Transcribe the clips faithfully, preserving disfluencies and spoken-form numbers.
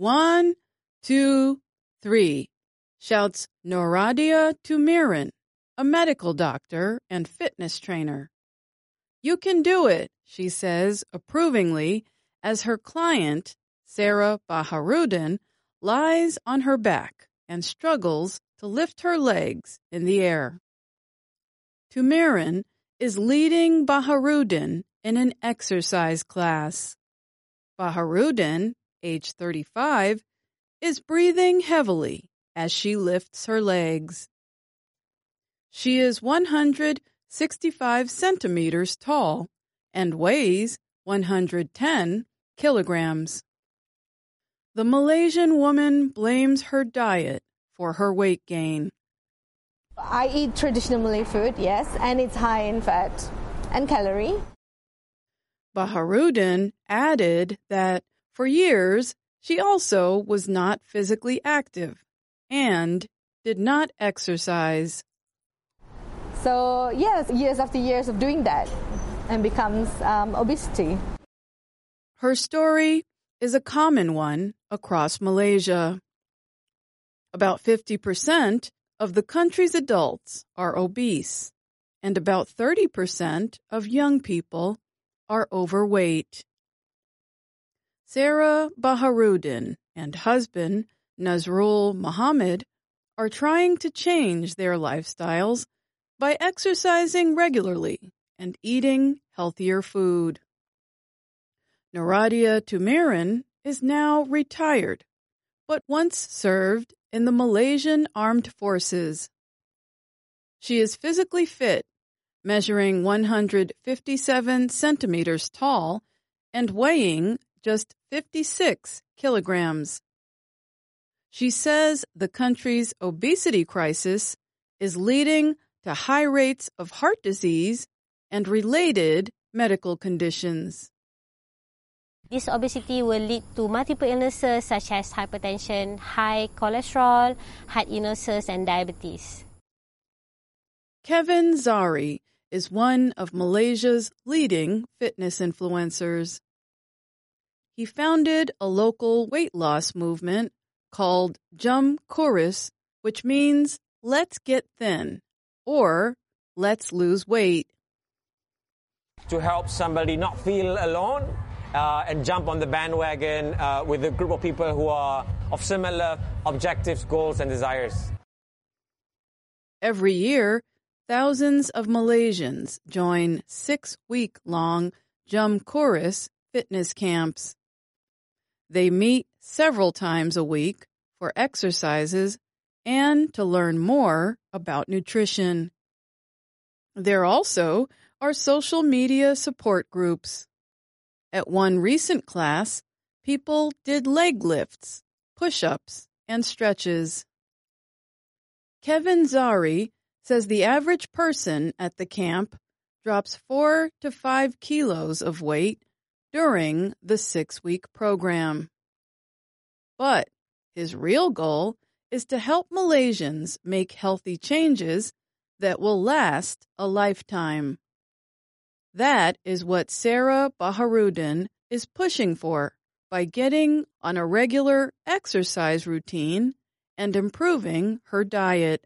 One, two, three, shouts Noradia Tumirin, a medical doctor and fitness trainer. You can do it, she says approvingly as her client, Sarah Baharudin, lies on her back and struggles to lift her legs in the air. Tumirin is leading Baharudin in an exercise class. Baharudin, age thirty-five, is breathing heavily as she lifts her legs. She is one hundred sixty-five centimeters tall and weighs one hundred ten kilograms. The Malaysian woman blames her diet for her weight gain. I eat traditional Malay food, yes, and it's high in fat and calorie. Baharudin added that for years she also was not physically active and did not exercise. So yes, years after years of doing that and becomes um, obesity. Her story is a common one across Malaysia. About fifty percent of the country's adults are obese, and about thirty percent of young people are overweight. Sarah Baharudin and husband Nazrul Muhammad are trying to change their lifestyles by exercising regularly and eating healthier food. Noradia Tumirin is now retired, but once served in the Malaysian Armed Forces. She is physically fit, measuring one hundred fifty-seven centimeters tall and weighing just fifty-six kilograms. She says the country's obesity crisis is leading to high rates of heart disease and related medical conditions. This obesity will lead to multiple illnesses such as hypertension, high cholesterol, heart illnesses, and diabetes. Kevin Zari is one of Malaysia's leading fitness influencers. He founded a local weight loss movement called Jum Kurus, which means let's get thin or let's lose weight. To help somebody not feel alone uh, and jump on the bandwagon uh, with a group of people who are of similar objectives, goals, and desires. Every year, thousands of Malaysians join six-week-long Jum Kurus fitness camps. They meet several times a week for exercises and to learn more about nutrition. There also are social media support groups. At one recent class, people did leg lifts, push-ups, and stretches. Kevin Zari says the average person at the camp drops four to five kilos of weight during the six-week program. But his real goal is to help Malaysians make healthy changes that will last a lifetime. That is what Sarah Baharudin is pushing for by getting on a regular exercise routine and improving her diet.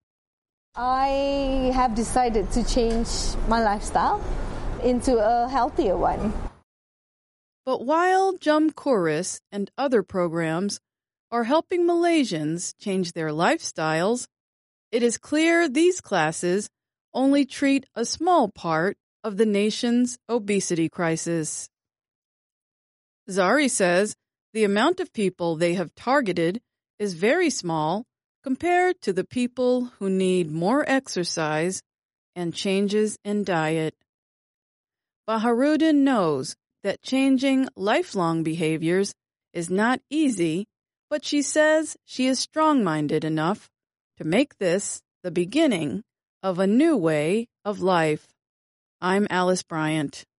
I have decided to change my lifestyle into a healthier one. But while Jum Kurus and other programs are helping Malaysians change their lifestyles, it is clear these classes only treat a small part of the nation's obesity crisis. Zari says the amount of people they have targeted is very small compared to the people who need more exercise and changes in diet. Baharudin knows that changing lifelong behaviors is not easy, but she says she is strong-minded enough to make this the beginning of a new way of life. I'm Alice Bryant.